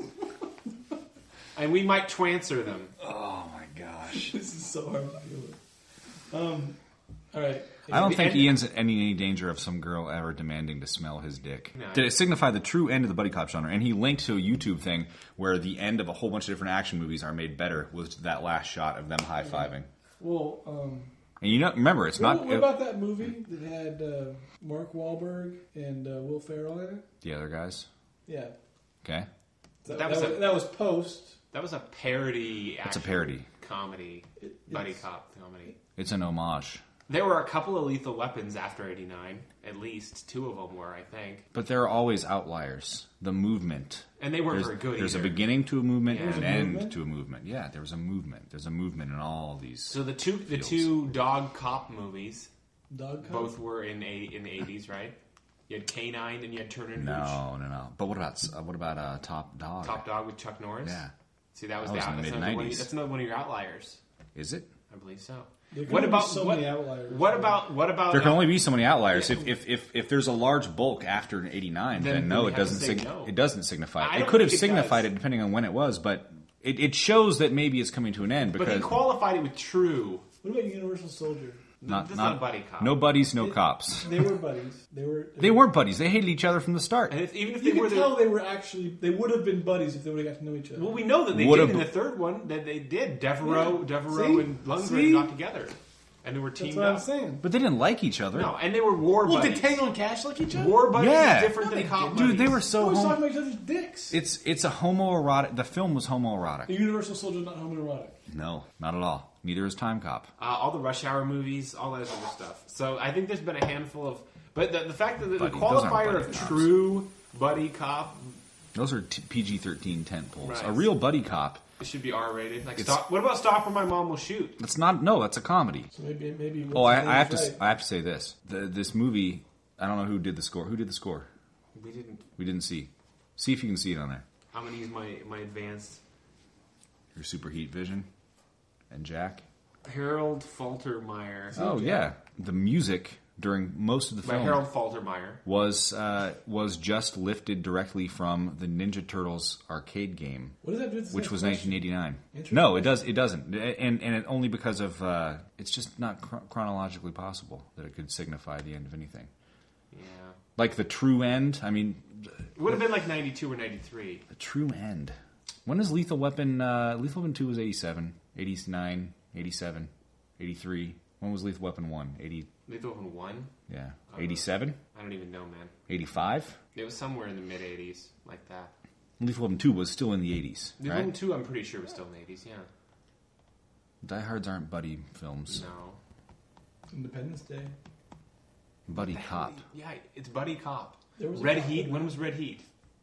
and we might twanswer them. Oh my gosh. This is so hard to deal with. Um, all right. I don't The think end- Ian's in any danger of some girl ever demanding to smell his dick. No. Did it signify the true end of the buddy cop genre? And he linked to a YouTube thing where the end of a whole bunch of different action movies are made better with that last shot of them high fiving. Well, um, And you know, remember, it's what, not what about that movie that had uh, Mark Wahlberg and uh, Will Ferrell in it? the other guys. Yeah. Okay, That, That that was was, a- that was post. That was a parody. It's a action parody. comedy, It- buddy it's- cop comedy. It's an homage. There were a couple of Lethal Weapons after eighty-nine. At least two of them were, I think. But there are always outliers. The movement. And they weren't There's, very good there's a either. beginning to a movement Yeah. and an There's a end movement? to a movement. Yeah, there was a movement. There's a movement in all these. So the two the Fields. two dog cop movies Dog Cop? both were in a, in the eighties, right? You had Canine and you had Turner and Hooch. no, no, no. But what about uh, what about uh, Top Dog? Top Dog with Chuck Norris. Yeah. See, that was, That was the, in the that's, another one, mid-nineties. that's another one of your outliers. Is it? I believe so. There can What only be about so what, many outliers. what about what about There can uh, only be so many outliers. If if if, if there's a large bulk after an eighty-nine, then, Then no, we it have to doesn't. say Sig- no. It doesn't signify. I It don't could have think it signified does. it depending on when it was, but it, it shows that maybe it's coming to an end But he because qualified it with true. What about Universal Soldier? not That's not, not a buddy cop. no buddies, no It- cops. They were buddies. They were. They weren't buddies. They hated each other from the start. And if, even if You they were could the, tell they were actually. They would have been buddies if they would have got to know each other. well, we know that they Would did have in the b- third one. That they did. Devereaux, Yeah. Devereaux, See? and Lundgren See? got together, and they were That's teamed what I'm up. saying. But they didn't like each other. No, and they were war Well, buddies. did Tango and Cash like each other? War buddies Yeah. is different No, than they cop didn't. Dude, buddies. they were They so always homo- talking about each other's dicks. It's it's a homoerotic. The film was homoerotic. The Universal Soldier is not homoerotic. No, not at all. Neither is Time Cop. Uh, all the Rush Hour movies, all that other stuff. So I think there's been a handful of, but the, the fact that the, the Buddy- those aren't qualifier buddy of cops. true buddy cop Those are t- P G thirteen tent poles. Right. A real buddy cop. It should be R rated. Like, It's- stop. What about Stop or My Mom Will Shoot? That's not. No, that's a comedy. So maybe maybe. what's Oh, I, his name I have is to. right. I have to say this. The, this movie. I don't know who did the score. Who did the score? We didn't. We didn't see. See if you can see it on there. I'm gonna use my my advanced. Your superheat vision. And Jack. Harold Faltermeyer. Oh yeah, the music during most of the By film Harold Faltermeyer. was uh, was just lifted directly from the Ninja Turtles arcade game, What does that do with this which next was question? nineteen eighty-nine. Interesting. No, it does. It doesn't, and and it only because of uh, it's just not chro- chronologically possible that it could signify the end of anything. Yeah. Like the true end. I mean, It would have been like ninety-two or ninety-three. the true end. When is Lethal Weapon? Uh, Lethal Weapon two was eighty-seven, eighty-nine, eighty-seven, eighty-three. When was Lethal Weapon one? eighty. Lethal Weapon one? Yeah, eighty-seven, I don't even know, man. eighty-five. It was somewhere in the mid eighties, like that. Lethal Weapon two was still in the eighties, Lethal right? Weapon two, I'm pretty sure was still in the eighties, yeah. Die Hards aren't buddy films. No. Independence Day. Buddy cop. Yeah, it's Buddy Cop. There was a Red cop Heat? in When that. was Red Heat?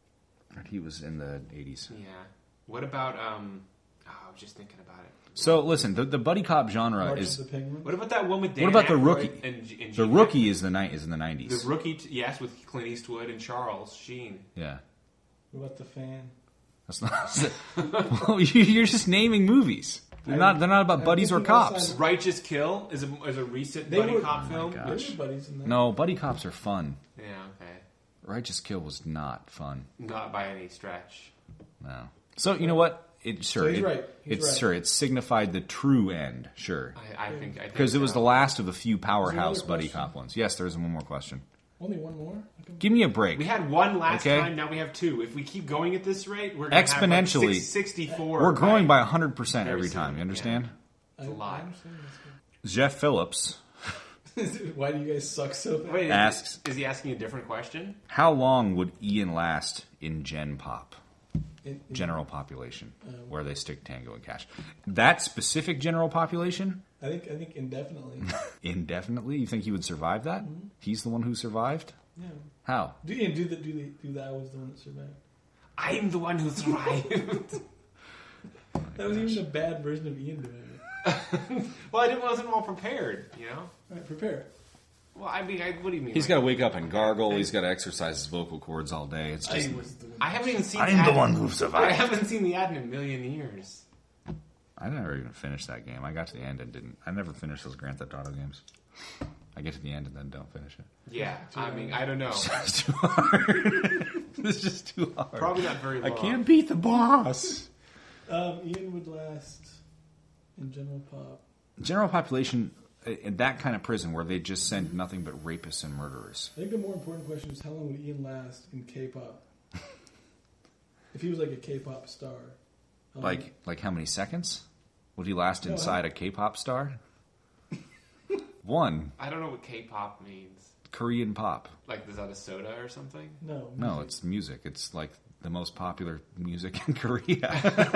He was in the eighties. Yeah. What about, um... Oh, I was just thinking about it. So listen, the, the buddy cop genre March is of the Penguins. What about that one with Dan What about The Aykroyd Rookie? And, and the Gene rookie is the night is in the nineties. The Rookie, t- yes, with Clint Eastwood and Charles Sheen. Yeah, What about the fan? that's not. Well, you- you're just naming movies. They're not. They're not about I'm buddies or thinking cops. outside- Righteous Kill is a, is a recent They buddy were- cop oh film. God. There Gosh. were buddies in there. No, buddy cops are fun. Yeah, okay. Righteous Kill was not fun. Not by any stretch. No. So you know what? It sure. So he's it, right. He's it's right. sure. It signified the true end. Sure. I, I think I think Because it was so. the last of the few powerhouse another buddy question? cop ones. Yes, there is one more question. Only one more? Okay. Give me a break. We had one last Okay. time. Now we have two. If we keep going at this rate, we're gonna Exponentially. Have like six, sixty-four. We're growing by by one hundred percent Very every soon, time. You understand? I, a lot. I understand Jeff Phillips this. Why do you guys suck so bad? Wait, asks- is, is he asking a different question? How long would Ian last in Gen Pop? In- in- General population, Um, where they stick Tango and Cash. That specific general population, I think I think indefinitely. indefinitely. You think he would survive that? He's the one who survived. Yeah. How? Do and do the do the do that was the one that survived. I'm the one who survived. That was even a bad version of Ian doing it. Well, I didn't, wasn't all prepared. You know. All right, prepare. Well, I mean, I, what do you mean? He's like- got to wake up and gargle. He's got to exercise his vocal cords all day. It's I just. was the one. I haven't even seen. I'm the the ad- one who I survived. haven't seen the ad in a million years. I never even finished that game. I got to the end and didn't. I never finished those Grand Theft Auto games. I get to the end and then don't finish it. Yeah, I mean, I don't know. It's too hard. It's just too hard. Probably not very I long. can't beat the boss. Um, Ian would last in general pop. General population uh, in that kind of prison where they just send nothing but rapists and murderers. I think the more important question is how long would Ian last in K-pop? If he was like a K-pop star. how long- Like, like how many seconds would he last No, inside a K-pop star? One I don't know what K-pop means. Korean pop. Like, is that a soda or something? no, No, music. it's music. It's like the most popular music in Korea.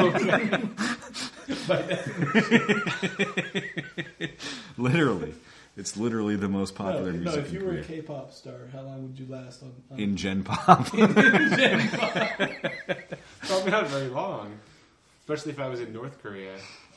By definition. Literally, it's literally the most No, popular no, music if in you were a Korea. K-pop star, how long would you last on? on In Gen Pop. Probably not very long. Especially if I was in North Korea.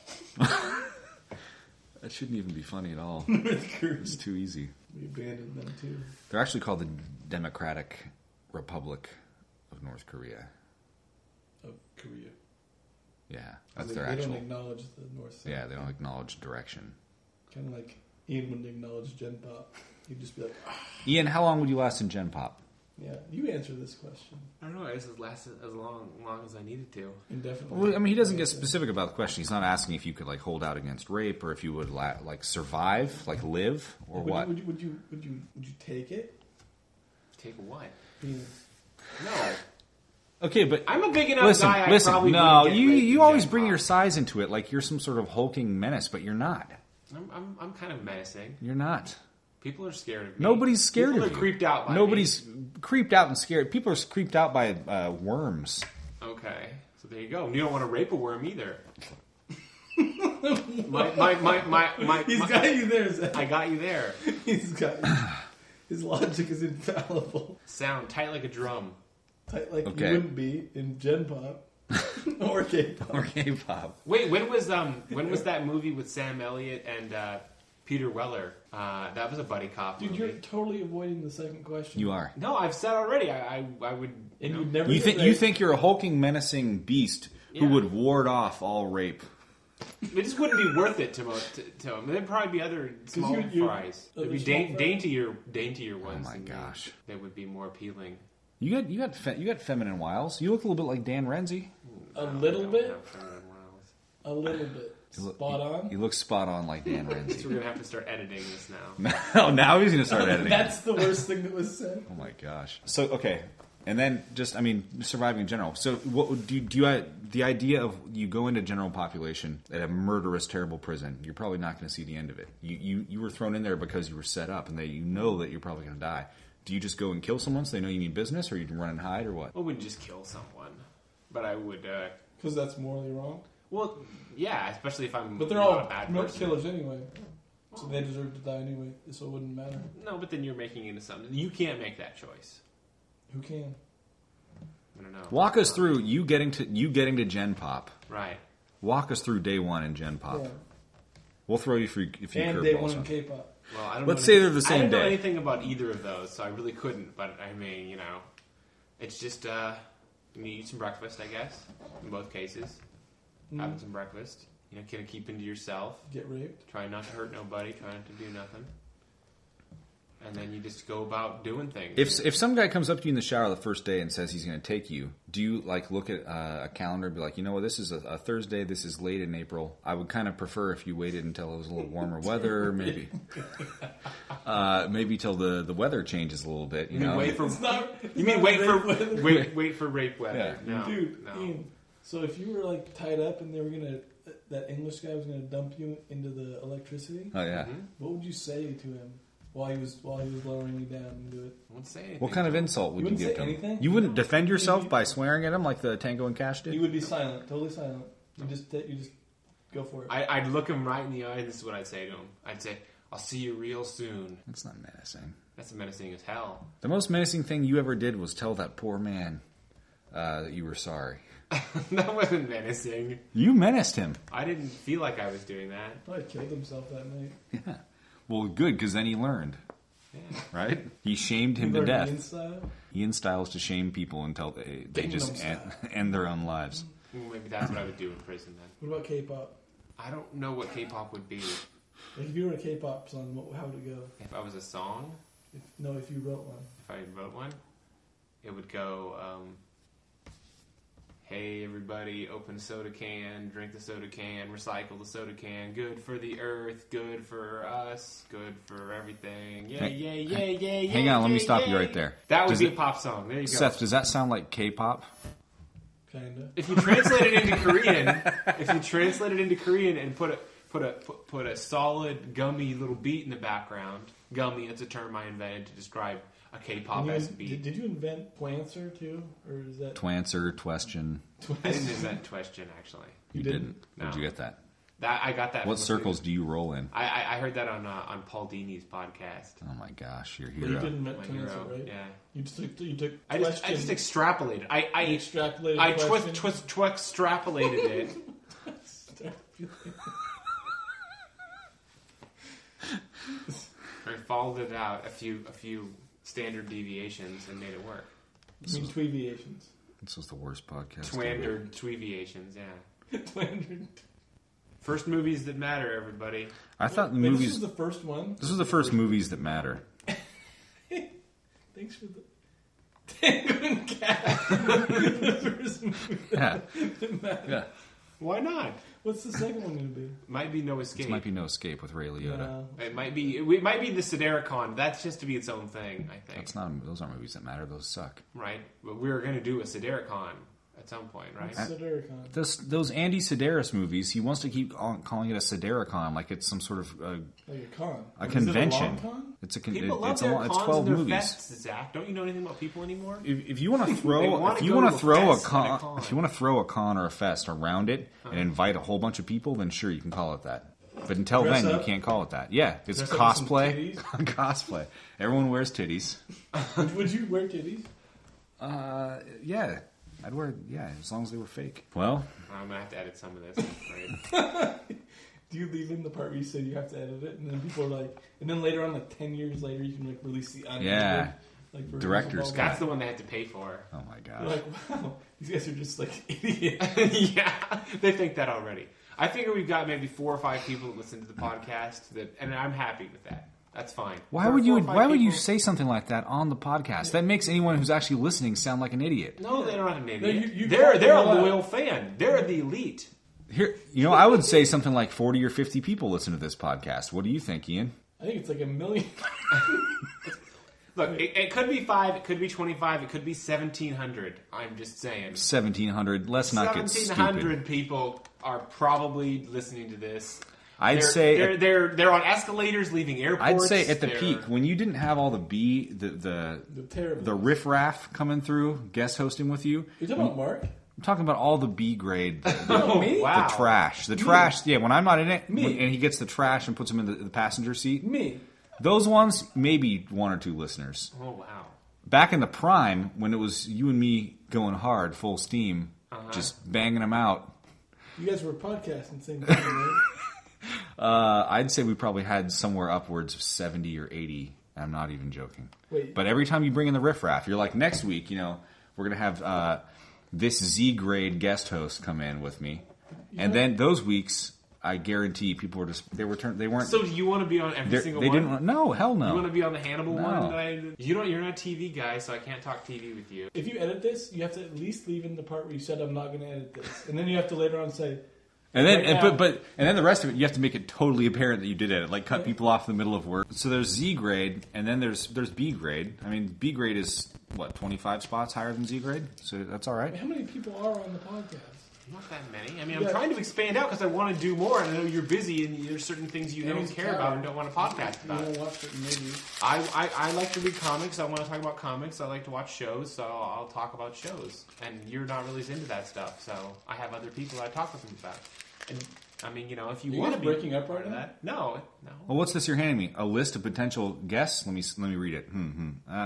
That shouldn't even be funny at all. North Korea? It's too easy. We abandoned them too. They're actually called the Democratic Republic of North Korea. Of Korea. Yeah, that's they, their they actual. don't acknowledge the North. South. Yeah, they don't acknowledge direction. Kind of like Ian wouldn't acknowledge Gen Pop. He'd just be like, ah. Ian, how long would you last in Gen Pop? Yeah, you answer this question I don't know. I just lasted as long, long as I needed to. indefinitely. Well, I mean, he doesn't get specific about the question. He's not asking if you could like hold out against rape or if you would la- like survive, like live, or would what. You, would, you, would you would you would you take it? Take what? Being, No. Okay, but I'm a big enough listen, guy. I listen. probably No, wouldn't get you raped you in always Gen bring Pop. your size into it, like you're some sort of hulking menace, but you're not. I'm, I'm, I'm kind of menacing. You're not. People are scared of me. Nobody's scared People of are you. creeped out by Nobody's creeped out and scared. People are creeped out by uh, worms. me. Okay. So there you go. You don't want to rape a worm either. my, my, my, my, my, he's my- got you there, Zach. I got you there. He's got you. His logic is infallible. Sound tight like a drum. Tight like Okay. you wouldn't be in Gen Pop or K-pop. Or K-pop. Wait, when was um when was that movie with Sam Elliott and uh, Peter Weller? Uh, that was a buddy cop Dude, movie. you're totally avoiding the second question. You are. No, I've said already. I I, I would. And know. you'd never You get think you raped. think you're a hulking, menacing beast who Yeah. would ward off all rape? It just wouldn't be worth it to most to, to them. There'd probably be other small you're- you're- fries. other There'd be small da- fries? daintier, daintier ones. my than gosh. these that would be more appealing. You got you got fe- you got feminine wiles. You look a little bit like Dan Renzi. A No, little I don't bit? have feminine wiles. A little bit. You look- Spot on. You look spot on like Dan So Renzi. we're gonna have to start editing this now. Oh, now he's gonna start editing. That's the worst thing that was said. Oh my gosh. So okay, and then just I mean surviving in general. So what would- do you, do you the idea of you go into general population at a murderous, terrible prison? You're probably not going to see the end of it. You, you you were thrown in there because you were set up, and they you know that you're probably going to die. Do you just go and kill someone so they know you need business, or you can run and hide, or what? I wouldn't just kill someone, but I would. Uh, Because that's morally wrong. well, yeah, especially if I'm But they're not all a bad milk person. killers anyway. So they deserve to die anyway, so it wouldn't matter. No, but then you're making it into something. You can't make that choice. Who can? I don't know. Walk us through you getting to you getting to Gen Pop. Right. Walk us through day one in Gen Pop. Yeah. We'll throw you for a few And day one curveballs. in K-pop. Well, I don't Let's know say anything- they're the same I don't know day. anything about either of those, so I really couldn't. But I mean, you know, it's just uh, you eat some breakfast, I guess. In both cases, having some breakfast. You know, kind of keep into yourself. Get raped. Try not to hurt nobody. Try not to do nothing. And then you just go about doing things. If if some guy comes up to you in the shower the first day and says he's going to take you, do you like look at uh, a calendar and be like, you know what, this is a, a Thursday, this is late in April. I would kind of prefer if you waited until it was a little warmer weather, maybe, uh, maybe till the, the weather changes a little bit. You, You mean know, wait for It's not. it's you mean not wait rape for weather. wait wait for rape weather? Yeah. No, Dude, no. Ian, so if you were like tied up and they were gonna, that English guy was gonna dump you into the electricity, oh yeah. Mhm. what would you say to him while he was while he was lowering you down into it? I won't say anything. What kind of insult would You you, wouldn't give say to him? anything? You wouldn't defend yourself You- by swearing at him like the Tango and Cash You did? would be silent, totally silent. You just ta- you just go for it. I, I'd look him right in the eye, and this is what I'd say to him. I'd say, "I'll see you real soon." That's not menacing. That's menacing as hell. The most menacing thing you ever did was tell that poor man uh, that you were sorry. That wasn't menacing. You menaced him. I didn't feel like I was doing that. Probably killed himself that night. Yeah. Well, good, because then he learned. Yeah. Right? He shamed him You to learned death. Ian style? Ian styles to shame people until they, they Gangnam just Style. end, end their own lives. Well, maybe that's what I would do in prison then. What about K-pop? I don't know what K-pop would be. Like if you were a K-pop song, what, how would it go? If I was a song, If, no, if you wrote one. if I wrote one, it would go, um, hey everybody, open soda can, drink the soda can, recycle the soda can, good for the earth, good for us, good for everything. Yay, Hang- yay, yay, yay, hang yay, on, let me yay, stop you yay. right there. That would Does be it- a pop song. There you go. Seth, does that sound like K-pop? Kinda. If you translate it into Korean, if you translate it into Korean and put a put a put, put a solid gummy little beat in the background, gummy, that's a term I invented to describe a K-pop And you- as a beat. did, did you invent Plancer too, or is that? Twancer, question. I didn't invent question actually. You, You didn't. didn't? Where'd No. you get that? That I got that. What from a circles student. do you roll in? I, I I heard that on uh, on Paul Dini's podcast. Oh my gosh, you're a But you hero. didn't invent My Plancer, hero. right? Yeah. You just took you took I just I question. just extrapolated. I you I extrapolated. I question. twist twist twist extrapolated it. I followed it out a few a few standard deviations and made it work. You mean tweeviations. This was the worst podcast. ever. Twander tweeviations, yeah. Twandered. First movies that matter, everybody. I thought the Wait, movies. This was the first one. This was the first movies that matter. Thanks for the. Tango and Cash. The first movie. Yeah, yeah. Why not? What's the second one going to be? Might be No Escape. This might be No Escape with Ray Liotta. No. It might be. It might be the Sidericon. That's just to be its own thing. I think. That's not. Those aren't movies that matter. Those suck. Right. But we were going to do a Sidericon at some point, right? What's Sidericon? Those those Andy Sedaris movies. He wants to keep on calling it a Sidericon, like it's some sort of uh, Like a con. a Is it convention. a long con? It's a con- People it- love it's a their lo- it's cons twelve and their movies. fests, Zach. Don't you know anything about people anymore? If, if you want to They throw, wanna if you go want to to a throw a fest, not a con, con. if you want to throw a con or a fest around it and invite a whole bunch of people, then sure you can call it that. But until Dress then, up? you can't call it that. Yeah, it's Dress up with some cosplay. Cosplay. Everyone wears titties. Would, would you wear titties? Uh, yeah. I'd wear, yeah, as long as they were fake. Well, I'm gonna have to edit some of this. I'm afraid. Do you leave in the part where you said you have to edit it, and then people are like, and then later on, like ten years later, you can like release the unedited, Yeah. like versions Director's of all cut. That's that. the one they had to pay for. oh my You're god. like, wow, these guys are just like idiots. Yeah, they think that already. I figure we've got maybe four or five people that listen to the podcast, that, and I'm happy with that. That's fine. Why Four- would you four or five Why would you people- say something like that on the podcast? That makes anyone who's actually listening sound like an idiot. No, they're not an idiot. No, you- you they're called they're a them out. loyal fan. They're the elite. Here, you know, I would say something like forty or fifty people listen to this podcast. What do you think, Ian? I think it's like a million. Look, it, it could be five, it could be twenty-five, it could be seventeen hundred. I'm just saying. seventeen hundred. Let's not get seventeen stupid. hundred people are probably listening to this. I'd they're, say they're, at- they're they're on escalators leaving airports. I'd say at the They're- peak, when you didn't have all the B, the the The terrible. the riffraff coming through, guest hosting with you. You talking about Mark? I'm talking about all the B grade, the, the, No, me? Wow. the trash, the trash. Yeah, when I'm not in it, Me. when- and he gets the trash and puts them in the, the passenger seat. Me. Those ones, maybe one or two listeners. Oh wow. Back in the prime, when it was you and me going hard, full steam, Uh-huh. just banging them out. You guys were podcasting same time, right? Uh, I'd say we probably had somewhere upwards of seventy or eighty. I'm not even joking. Wait. But every time you bring in the riffraff, you're like, next week, you know, we're going to have uh, this Z-grade guest host come in with me. And then those weeks, I guarantee people were just, they were turned, they weren't, So do you want to be on every they're- single they one? didn't, want- no, hell You want no. to be on the Hannibal No. one? That I, you don't. You're not a T V guy, so I can't talk T V with you. If you edit this, you have to at least leave in the part where you said I'm not going to edit this, and then you have to later on say, And then, Right and, now- but, but, and then the rest of it, you have to make it totally apparent that you did it. Like cut people off in the middle of work. So there's Z grade, and then there's there's B grade. I mean, B grade is what twenty-five spots higher than Z grade, so that's all right. how many people are on the podcast? Not that many. I mean, I'm Yeah. trying to expand out because I want to do more. And I know you're busy, and there's certain things you And don't he's care tired. about and don't want to podcast You about. want to watch it, maybe. I, I, I like to read comics. I want to talk about comics. I like to watch shows, so I'll talk about shows. And you're not really into that stuff, so I have other people I talk with them about. And I mean, you know, if you Are you want to guys be breaking up part right of now? that, no, no. Well, what's this you're handing me? A list of potential guests? Let me let me read it. Hmm. hmm. Uh,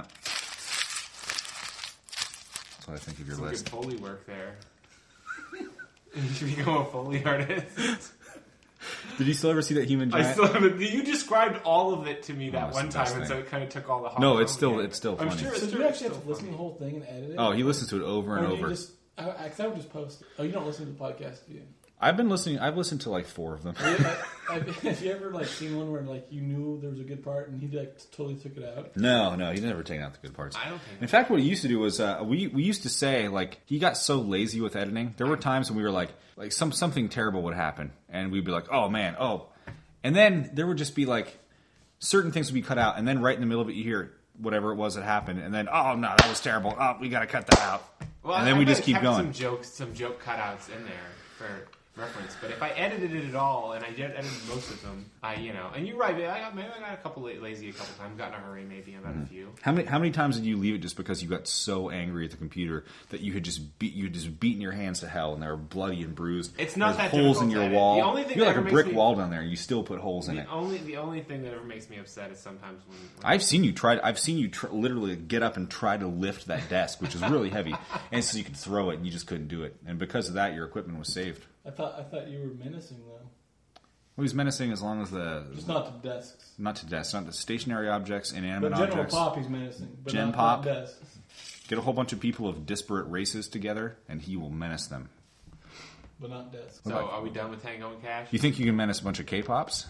that's what I think of your Some list. good Foley work there. You should become a Foley artist. Did you still ever see that human I giant? still haven't. You described all of it to me that it's one the time, best and so thing. it kind of took all the. Hard No, it's out. still- Yeah. it's still I'm funny. sure. So It's do sure you it's actually have to still listen to the funny. whole thing and edit it? Oh, he listens to it over Or and do you over. just, I, I, 'cause I would just post it. Oh, you don't listen to the podcast, do you? I've been listening. I've listened to like four of them. Have you- have, have you ever like seen one where like you knew there was a good part and he like totally took it out? No, no, he's never taken out the good parts. I don't think. In fact, what he used to do was uh, we we used to say like he got so lazy with editing. There were times when we were like like some something terrible would happen, and we'd be like, oh man, oh, and then there would just be like certain things would be cut out, and then right in the middle of it you hear whatever it was that happened, and then oh no, that was terrible. Oh, we got to cut that out, Well, and then I we might just have keep kept going. Some jokes, some joke cutouts in there for reference. But if I edited it at all, and I did edit most of them, I you know, and you're right. I got maybe I got a couple la- lazy a couple times. Got in a hurry, maybe about Mm-hmm. a few. How many how many times did you leave it just because you got so angry at the computer that you had just beat you had just beaten your hands to hell and they were bloody and bruised? It's not There's that holes difficult in to your edit. wall. The only thing you got that like a ever brick makes me- wall down there, and you still put holes in The it. only the only thing that ever makes me upset is sometimes when, when I've seen you try. I've seen you tr- literally get up and try to lift that desk, which is really heavy, and so you could throw it, and you just couldn't do it. And because of that, your equipment was saved. I thought I thought you were menacing though, Well, he's menacing as long as the just not to desks. not to desks, not the stationary objects, But inanimate General objects. Pop, he's menacing. But Gen not, Pop? not desks. Get a whole bunch of people of disparate races together, and he will menace them. But not desks. so are we done with Tango and Cash? You think you can menace a bunch of K-pops?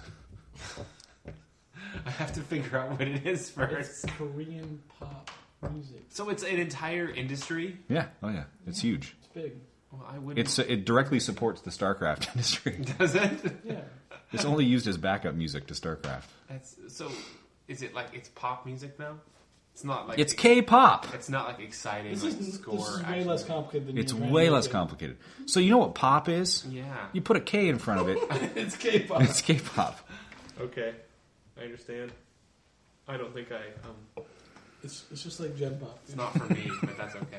I have to figure out what it is It's first. Korean pop music. So it's an entire industry. Yeah. Oh yeah. It's huge. It's big. Well, I would. It's it directly supports the StarCraft industry. Does it? Yeah. It's only used as backup music to StarCraft. That's so. Is it like it's pop music now? It's not like It's K-pop. It's not like exciting This like is, score. this is way actually. less complicated than It's you way less imagine. complicated. So you know what pop is? Yeah. You put a K in front of it. It's K-pop. It's K-pop. Okay, I understand. I don't think I. Um, It's, it's just like Gen Pop. it's not for me, but that's okay.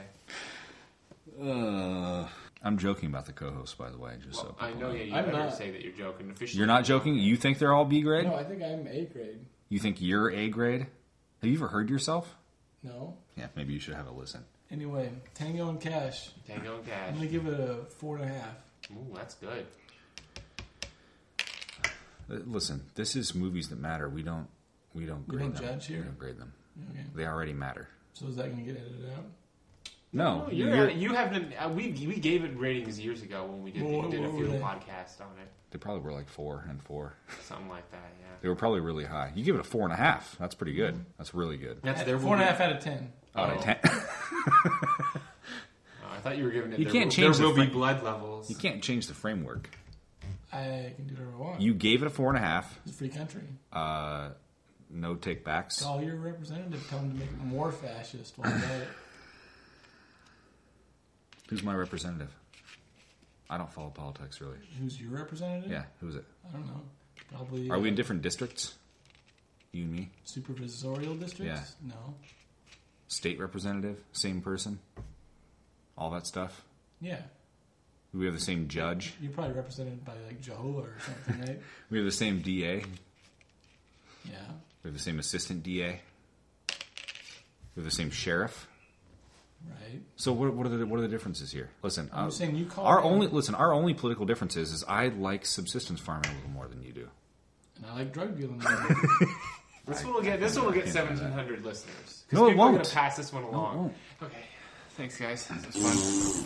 Uh, I'm joking about the co-host, by the way. Just Well, so I know. Yeah, you I'm better not. say that you're joking. Officially, you're not joking. You think they're all B grade? No, I think I'm A grade. You think you're A grade? Have you ever heard yourself? No. Yeah, maybe you should have a listen. Anyway, Tango and Cash. Tango and I'm Cash. gonna give it a four and a half. Ooh, that's good. Uh, Listen, this is movies that matter. We don't. We don't We grade don't them. judge here? We don't grade them. Okay. They already matter. So is that gonna get edited out? No, Oh, you're, you're- you haven't. Uh, we we gave it ratings years ago when we did, Well, what- did a what were field they? podcast on it, they probably were like four and four. something like that. Yeah, They were probably really high. You give it a four and a half. That's pretty good. That's really good. that's their Four and a movie. half out of ten. Out of Oh. ten. Oh, I thought you were giving it. You there can't will, change There the will be fr- blood levels. You can't change the framework. I can do whatever I want. You gave it a four and a half. It's a free country. Uh, no take backs. Call your representative. Tell him to make it more fascist while I'm at it. Who's my representative? I don't follow politics really. Who's your representative? Yeah, who's it? I don't know. Probably. Are we in uh, different districts? You and me? supervisorial districts? No. State representative? Same person? All that stuff? Yeah. We have the same judge? You're probably represented by like Jehovah or something, right? We have the same D A? Yeah. We have the same assistant D A? We have the same sheriff? Right. So what, what are the what are the differences here? Listen, I'm uh, saying you call our me- only listen. Our only political difference is, is I like subsistence farming a little more than you do. And I like drug dealing. This one will get. This one will get seventeen hundred listeners. 'Cause No, it people are won't. gonna pass this one along. won't. Okay. Thanks, guys. This was fun.